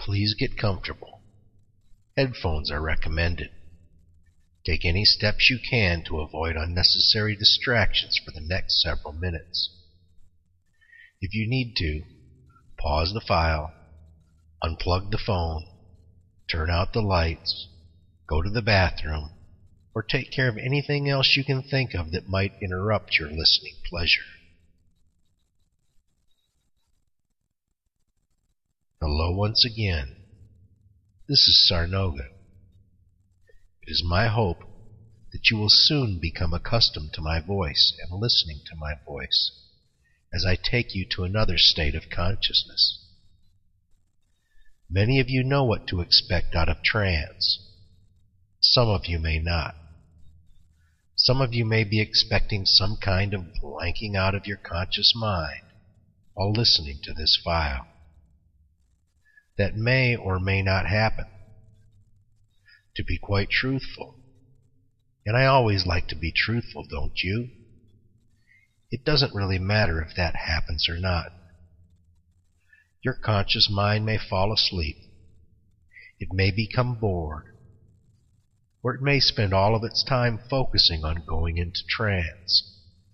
Please get comfortable. Headphones are recommended. Take any steps you can to avoid unnecessary distractions for the next several minutes. If you need to, pause the file, unplug the phone, turn out the lights, go to the bathroom, or take care of anything else you can think of that might interrupt your listening pleasure. Hello once again. This is Sarnoga. It is my hope that you will soon become accustomed to my voice and listening to my voice as I take you to another state of consciousness. Many of you know what to expect out of trance. Some of you may not. Some of you may be expecting some kind of blanking out of your conscious mind while listening to this file. That may or may not happen. To be quite truthful, and I always like to be truthful, don't you? It doesn't really matter if that happens or not. Your conscious mind may fall asleep. It may become bored, or it may spend all of its time focusing on going into trance.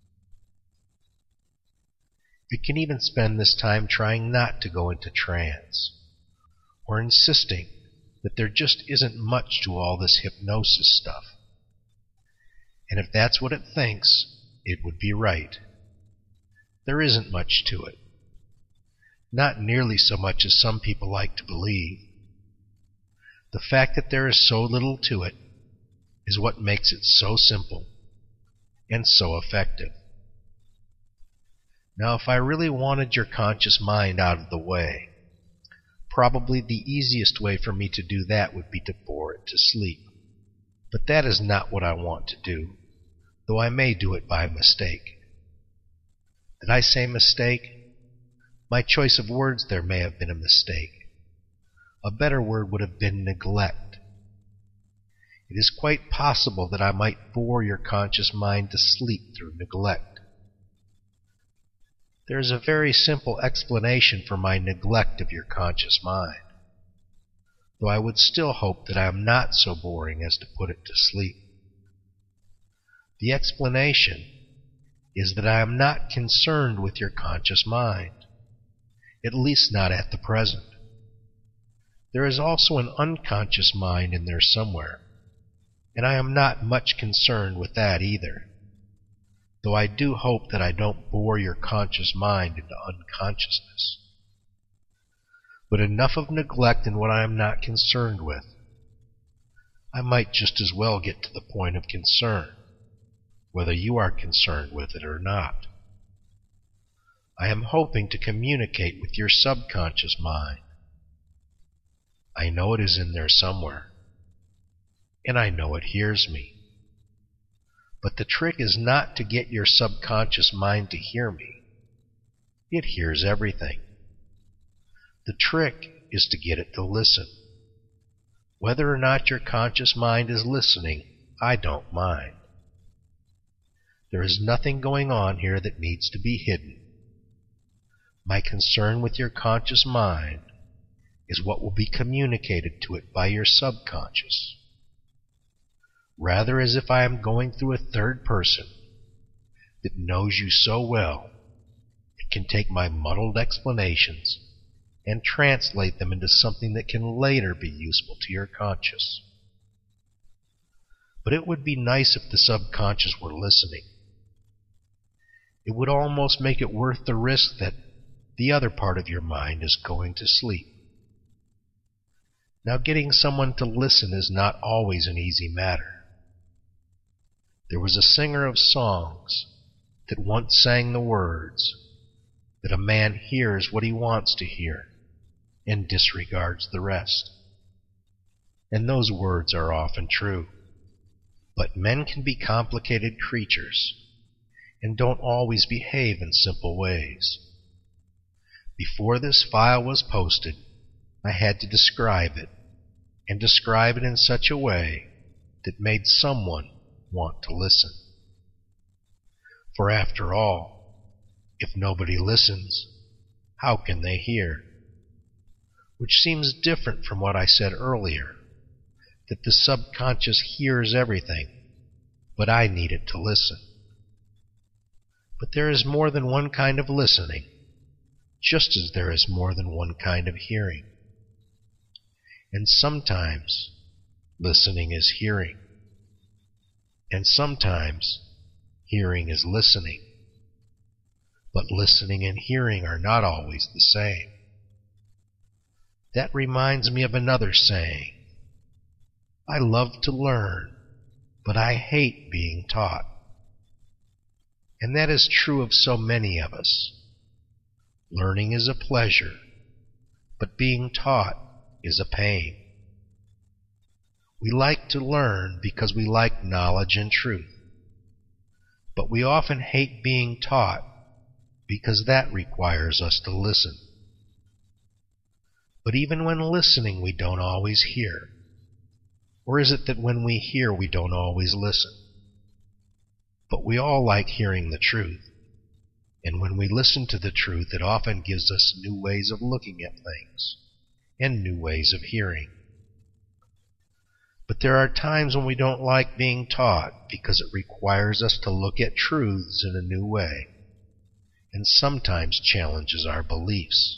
It can even spend this time trying not to go into trance, or insisting that there just isn't much to all this hypnosis stuff. And if that's what it thinks, it would be right. There isn't much to it. Not nearly so much as some people like to believe. The fact that there is so little to it is what makes it so simple and so effective. Now, if I really wanted your conscious mind out of the way, probably the easiest way for me to do that would be to bore it to sleep. But that is not what I want to do, though I may do it by mistake. Did I say mistake? My choice of words there may have been a mistake. A better word would have been neglect. It is quite possible that I might bore your conscious mind to sleep through neglect. There is a very simple explanation for my neglect of your conscious mind, though I would still hope that I am not so boring as to put it to sleep. The explanation is that I am not concerned with your conscious mind, at least not at the present. There is also an unconscious mind in there somewhere, and I am not much concerned with that either, though I do hope that I don't bore your conscious mind into unconsciousness. But enough of neglect in what I am not concerned with. I might just as well get to the point of concern, whether you are concerned with it or not. I am hoping to communicate with your subconscious mind. I know it is in there somewhere, and I know it hears me. But the trick is not to get your subconscious mind to hear me. It hears everything. The trick is to get it to listen. Whether or not your conscious mind is listening, I don't mind. There is nothing going on here that needs to be hidden. My concern with your conscious mind is what will be communicated to it by your subconscious. Rather as if I am going through a third person that knows you so well, it can take my muddled explanations and translate them into something that can later be useful to your conscious. But it would be nice if the subconscious were listening. It would almost make it worth the risk that the other part of your mind is going to sleep. Now, getting someone to listen is not always an easy matter. There was a singer of songs that once sang the words that a man hears what he wants to hear and disregards the rest. And those words are often true. But men can be complicated creatures and don't always behave in simple ways. Before this file was posted, I had to describe it, and describe it in such a way that made someone want to listen. For after all, if nobody listens, how can they hear? which seems different from what I said earlier, that the subconscious hears everything, but I need it to listen. But there is more than one kind of listening, just as there is more than one kind of hearing. And sometimes listening is hearing, and sometimes hearing is listening. But listening and hearing are not always the same. That reminds me of another saying. I love to learn, but I hate being taught. And that is true of so many of us. Learning is a pleasure, but being taught is a pain. We like to learn because we like knowledge and truth, but we often hate being taught because that requires us to listen. But even when listening, we don't always hear. Or is it that when we hear, we don't always listen? But we all like hearing the truth, and when we listen to the truth, it often gives us new ways of looking at things and new ways of hearing. But there are times when we don't like being taught because it requires us to look at truths in a new way, and sometimes challenges our beliefs.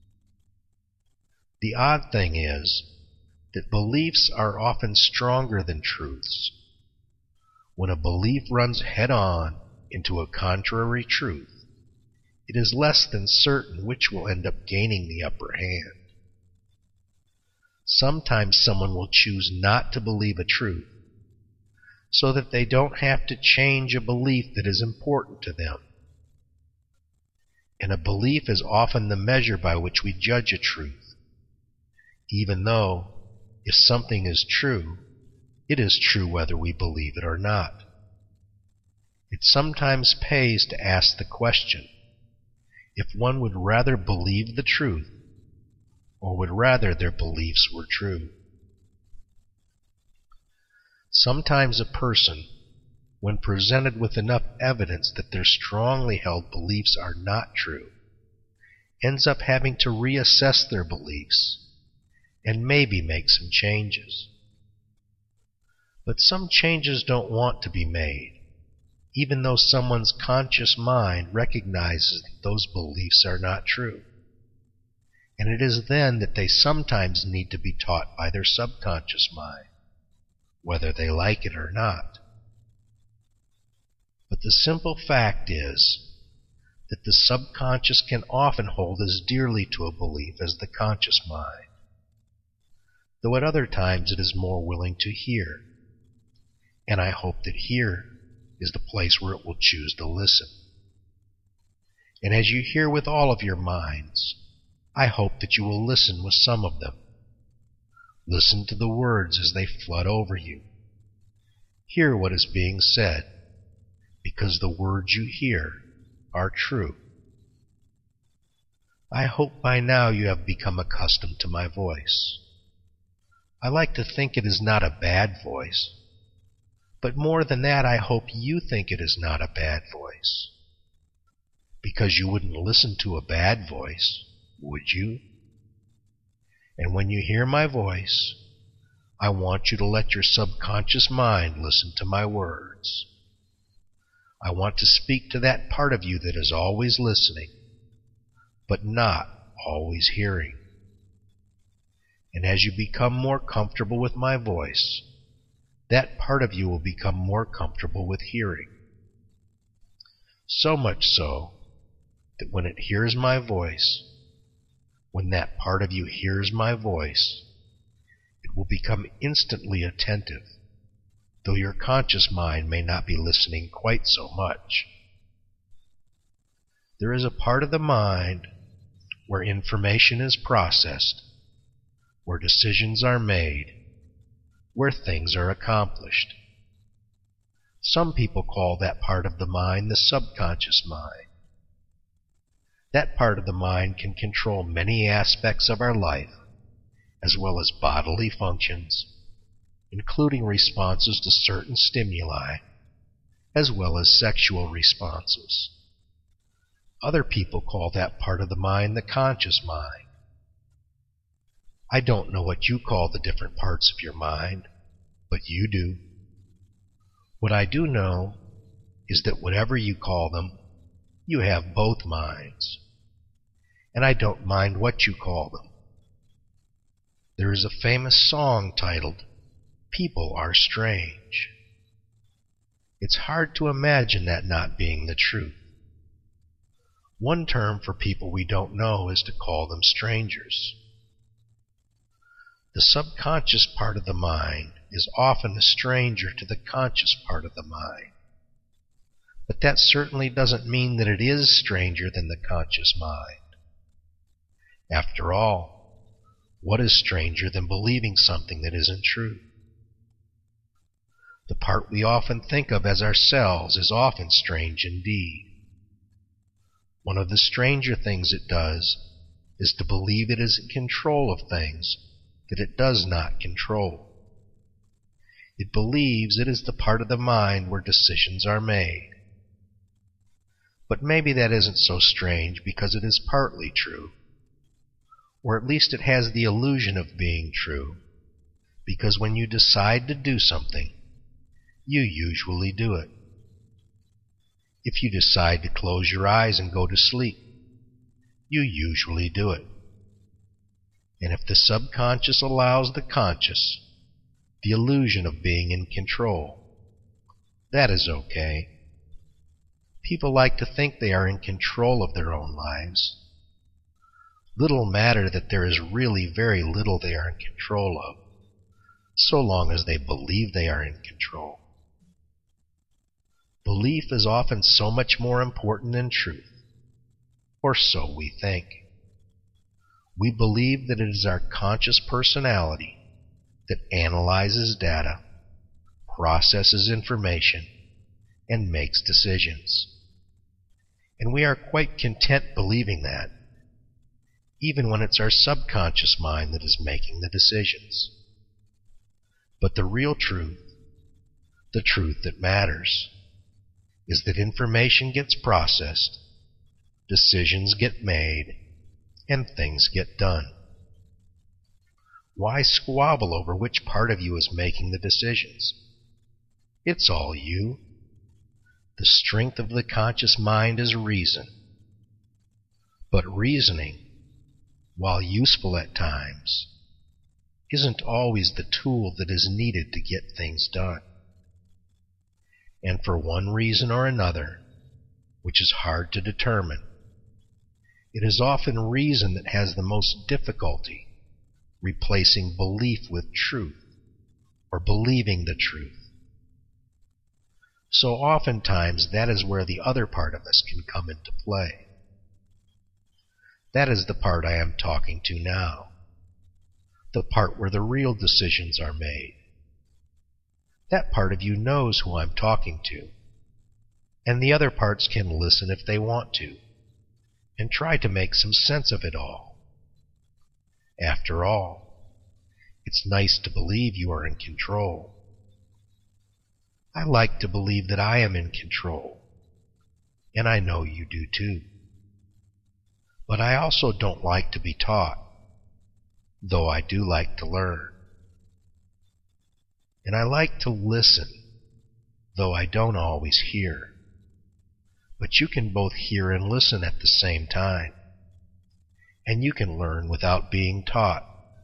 The odd thing is that beliefs are often stronger than truths. When a belief runs head-on into a contrary truth, it is less than certain which will end up gaining the upper hand. Sometimes someone will choose not to believe a truth, so that they don't have to change a belief that is important to them. And a belief is often the measure by which we judge a truth, even though, if something is true, it is true whether we believe it or not. It sometimes pays to ask the question, if one would rather believe the truth, or would rather their beliefs were true. Sometimes a person, when presented with enough evidence that their strongly held beliefs are not true, ends up having to reassess their beliefs and maybe make some changes. But some changes don't want to be made, even though someone's conscious mind recognizes that those beliefs are not true. And it is then that they sometimes need to be taught by their subconscious mind, whether they like it or not. But the simple fact is that the subconscious can often hold as dearly to a belief as the conscious mind, though at other times it is more willing to hear. And I hope that here is the place where it will choose to listen. And as you hear with all of your minds, I hope that you will listen with some of them. Listen to the words as they flood over you. Hear what is being said, because the words you hear are true. I hope by now you have become accustomed to my voice. I like to think it is not a bad voice, but more than that, I hope you think it is not a bad voice, because you wouldn't listen to a bad voice, would you? And when you hear my voice, I want you to let your subconscious mind listen to my words. I want to speak to that part of you that is always listening, but not always hearing. And as you become more comfortable with my voice, that part of you will become more comfortable with hearing. So much so that when it hears my voice, when that part of you hears my voice, it will become instantly attentive, though your conscious mind may not be listening quite so much. There is a part of the mind where information is processed, where decisions are made, where things are accomplished. Some people call that part of the mind the subconscious mind. That part of the mind can control many aspects of our life, as well as bodily functions, including responses to certain stimuli, as well as sexual responses. Other people call that part of the mind the conscious mind. I don't know what you call the different parts of your mind, but you do. What I do know is that whatever you call them, you have both minds. And I don't mind what you call them. There is a famous song titled, "People Are Strange." It's hard to imagine that not being the truth. One term for people we don't know is to call them strangers. The subconscious part of the mind is often a stranger to the conscious part of the mind. But that certainly doesn't mean that it is stranger than the conscious mind. After all, what is stranger than believing something that isn't true? The part we often think of as ourselves is often strange indeed. One of the stranger things it does is to believe it is in control of things that it does not control. It believes it is the part of the mind where decisions are made. But maybe that isn't so strange because it is partly true. Or at least it has the illusion of being true, because when you decide to do something, you usually do it. If you decide to close your eyes and go to sleep, you usually do it. And if the subconscious allows the conscious the illusion of being in control, that is okay. People like to think they are in control of their own lives. Little matter that there is really very little they are in control of, so long as they believe they are in control. Belief is often so much more important than truth, or so we think. We believe that it is our conscious personality that analyzes data, processes information, and makes decisions. And we are quite content believing that, even when it's our subconscious mind that is making the decisions. But the real truth, the truth that matters, is that information gets processed, decisions get made, and things get done. Why squabble over which part of you is making the decisions? It's all you. The strength of the conscious mind is reason. But reasoning, while useful at times, isn't always the tool that is needed to get things done. And for one reason or another, which is hard to determine, it is often reason that has the most difficulty replacing belief with truth, or believing the truth. So oftentimes that is where the other part of us can come into play. That is the part I am talking to now, the part where the real decisions are made. That part of you knows who I'm talking to, and the other parts can listen if they want to, and try to make some sense of it all. After all, it's nice to believe you are in control. I like to believe that I am in control, and I know you do too. But I also don't like to be taught, though I do like to learn. And I like to listen, though I don't always hear. But you can both hear and listen at the same time, and you can learn without being taught.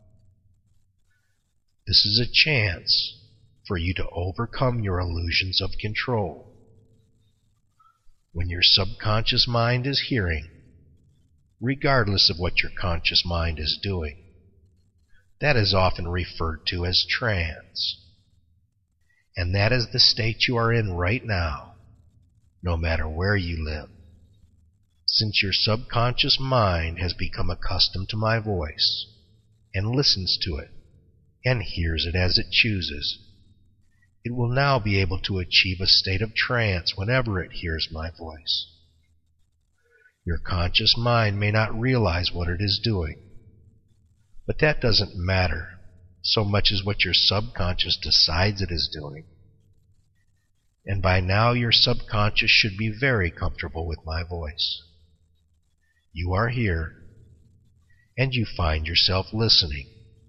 This is a chance for you to overcome your illusions of control. When your subconscious mind is hearing, regardless of what your conscious mind is doing, that is often referred to as trance. And that is the state you are in right now, no matter where you live. Since your subconscious mind has become accustomed to my voice, and listens to it, and hears it as it chooses, it will now be able to achieve a state of trance whenever it hears my voice. Your conscious mind may not realize what it is doing, but that doesn't matter so much as what your subconscious decides it is doing. And by now your subconscious should be very comfortable with my voice. You are here, and you find yourself listening,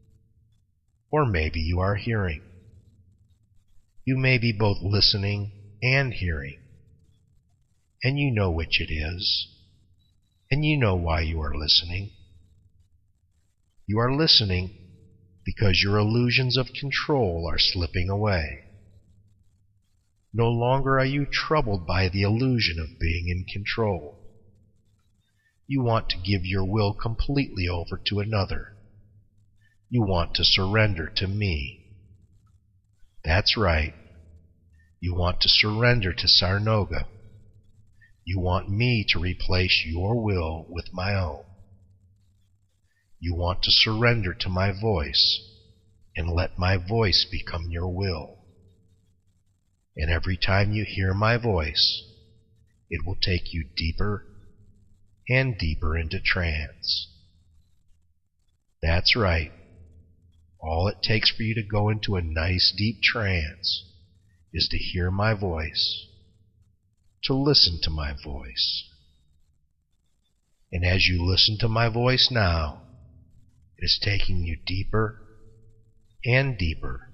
or maybe you are hearing. You may be both listening and hearing, and you know which it is, and you know why you are listening. You are listening because your illusions of control are slipping away. No longer are you troubled by the illusion of being in control. You want to give your will completely over to another. You want to surrender to me. That's right. You want to surrender to Sarnoga. You want me to replace your will with my own. You want to surrender to my voice and let my voice become your will. And every time you hear my voice, it will take you deeper and deeper into trance. That's right. All it takes for you to go into a nice deep trance is to hear my voice, to listen to my voice. And as you listen to my voice now, it is taking you deeper and deeper,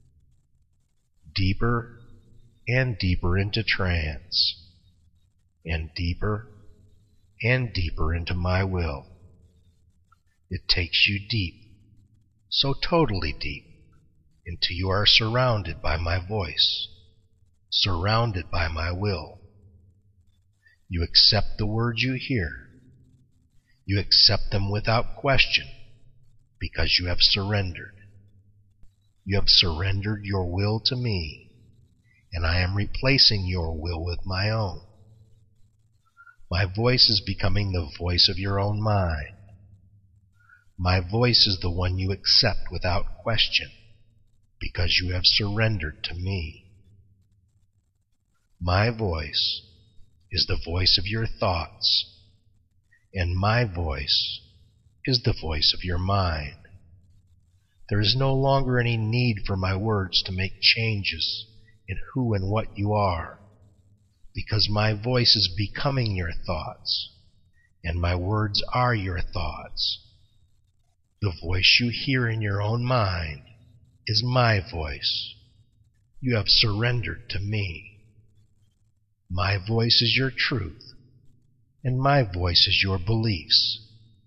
deeper and deeper into trance, and deeper into my will. It takes you deep, so totally deep, until you are surrounded by my voice, surrounded by my will. You accept the words you hear. You accept them without question, because you have surrendered. You have surrendered your will to me, and I am replacing your will with my own. My voice is becoming the voice of your own mind. My voice is the one you accept without question, because you have surrendered to me. My voice is the voice of your thoughts, and my voice is the voice of your mind. There is no longer any need for my words to make changes in who and what you are, because my voice is becoming your thoughts, and my words are your thoughts. The voice you hear in your own mind is my voice. You have surrendered to me. My voice is your truth, and my voice is your beliefs.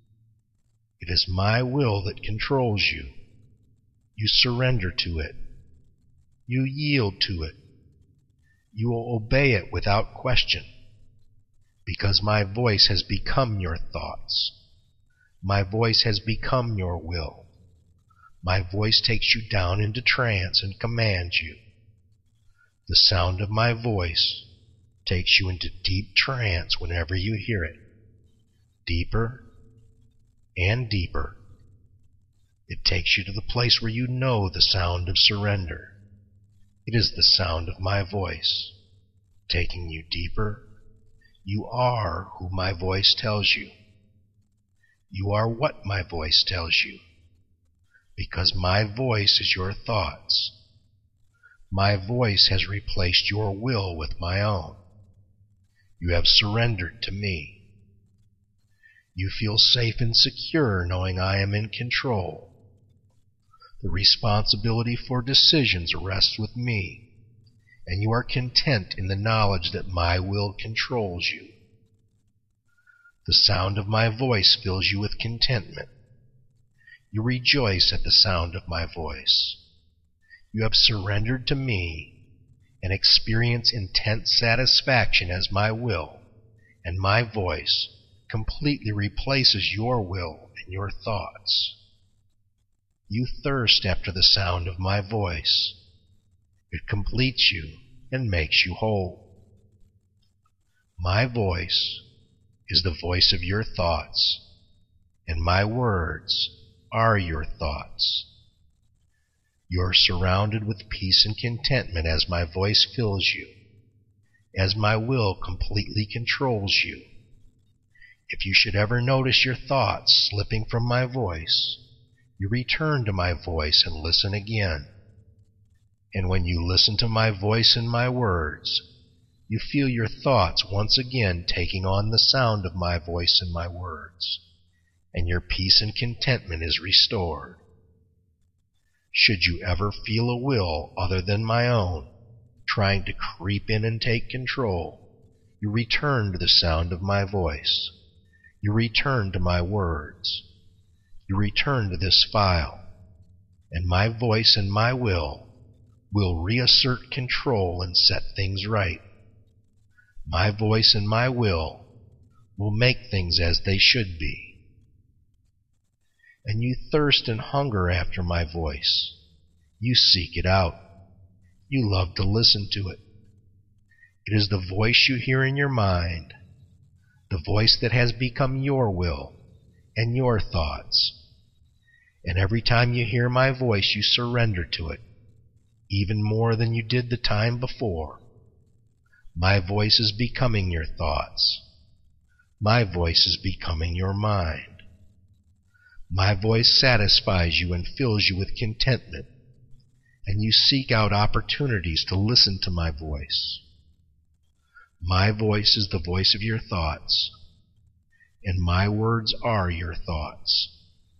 It is my will that controls you. You surrender to it. You yield to it. You will obey it without question, because my voice has become your thoughts. My voice has become your will. My voice takes you down into trance and commands you. The sound of my voice takes you into deep trance whenever you hear it, deeper and deeper. It takes you to the place where you know the sound of surrender. It is the sound of my voice, taking you deeper. You are who my voice tells you. You are what my voice tells you, because my voice is your thoughts. My voice has replaced your will with my own. You have surrendered to me. You feel safe and secure knowing I am in control. The responsibility for decisions rests with me, and you are content in the knowledge that my will controls you. The sound of my voice fills you with contentment. You rejoice at the sound of my voice. You have surrendered to me and experience intense satisfaction as my will and my voice completely replaces your will and your thoughts. You thirst after the sound of my voice. It completes you and makes you whole. My voice is the voice of your thoughts, and my words are your thoughts. You are surrounded with peace and contentment as my voice fills you, as my will completely controls you. If you should ever notice your thoughts slipping from my voice, you return to my voice and listen again. And when you listen to my voice and my words, you feel your thoughts once again taking on the sound of my voice and my words, and your peace and contentment is restored. should you ever feel a will other than my own trying to creep in and take control, you return to the sound of my voice. You return to my words. You return to this file, and my voice and my will reassert control and set things right. My voice and my will make things as they should be. And you thirst and hunger after my voice. You seek it out. You love to listen to it. It is the voice you hear in your mind, the voice that has become your will and your thoughts. And every time you hear my voice, you surrender to it, even more than you did the time before. My voice is becoming your thoughts. My voice is becoming your mind. My voice satisfies you and fills you with contentment, and you seek out opportunities to listen to my voice. My voice is the voice of your thoughts, and my words are your thoughts.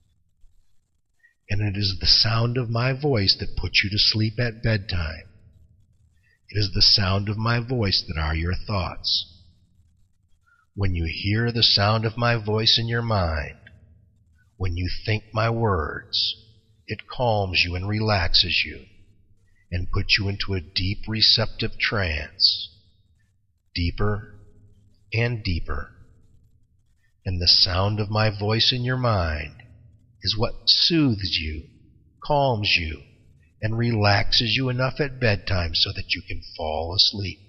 And it is the sound of my voice that puts you to sleep at bedtime. It is the sound of my voice that are your thoughts. When you hear the sound of my voice in your mind, when you think my words, it calms you and relaxes you, and puts you into a deep receptive trance, deeper and deeper. And the sound of my voice in your mind is what soothes you, calms you, and relaxes you enough at bedtime so that you can fall asleep.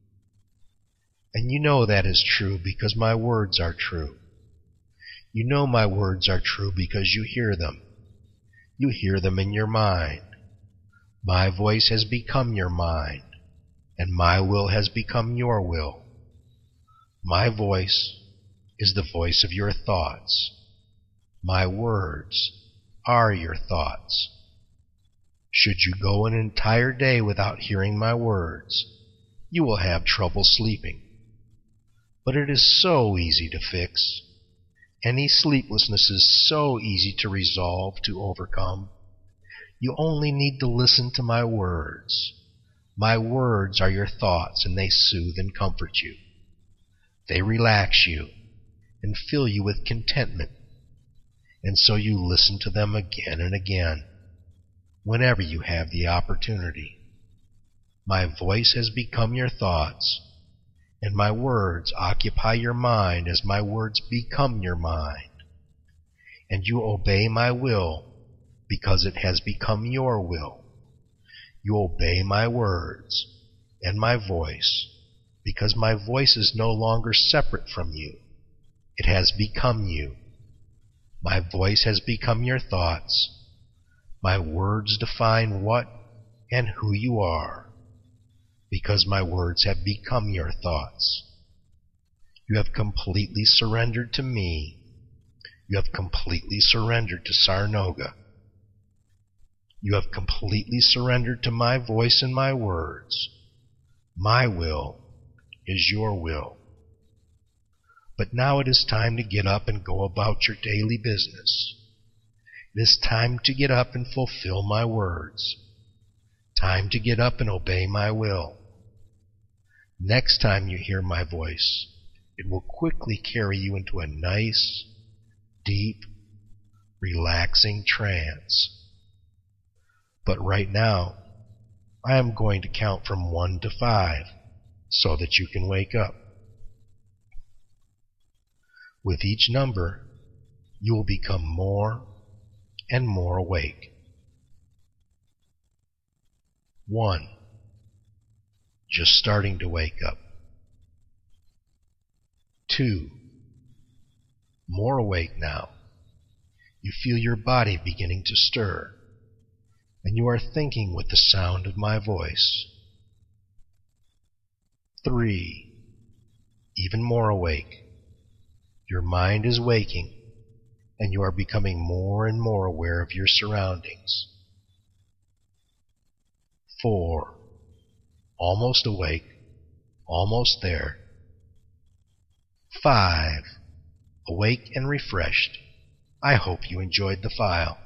And you know that is true because my words are true. You know my words are true because you hear them. You hear them in your mind. My voice has become your mind, and my will has become your will. My voice is the voice of your thoughts. My words are your thoughts. Should you go an entire day without hearing my words, you will have trouble sleeping. But it is so easy to fix. Any sleeplessness is so easy to resolve, to overcome. You only need to listen to my words. My words are your thoughts, and they soothe and comfort you. They relax you and fill you with contentment. And so you listen to them again and again, whenever you have the opportunity. My voice has become your thoughts, and my words occupy your mind as my words become your mind. And you obey my will because it has become your will. You obey my words and my voice because my voice is no longer separate from you. It has become you. My voice has become your thoughts. My words define what and who you are, because my words have become your thoughts. You have completely surrendered to me. You have completely surrendered to Sarnoga. You have completely surrendered to my voice and my words. My will is your will. But now it is time to get up and go about your daily business. It is time to get up and fulfill my words. Time to get up and obey my will. Next time you hear my voice, it will quickly carry you into a nice, deep, relaxing trance. But right now, I am going to count from 1 to 5 so that you can wake up. With each number, you will become more and more awake. 1. Just starting to wake up. 2. More awake now. You feel your body beginning to stir, and you are thinking with the sound of my voice. 3. Even more awake. Your mind is waking, and you are becoming more and more aware of your surroundings. 4. Almost awake, almost there. 5. Awake and refreshed. I hope you enjoyed the file.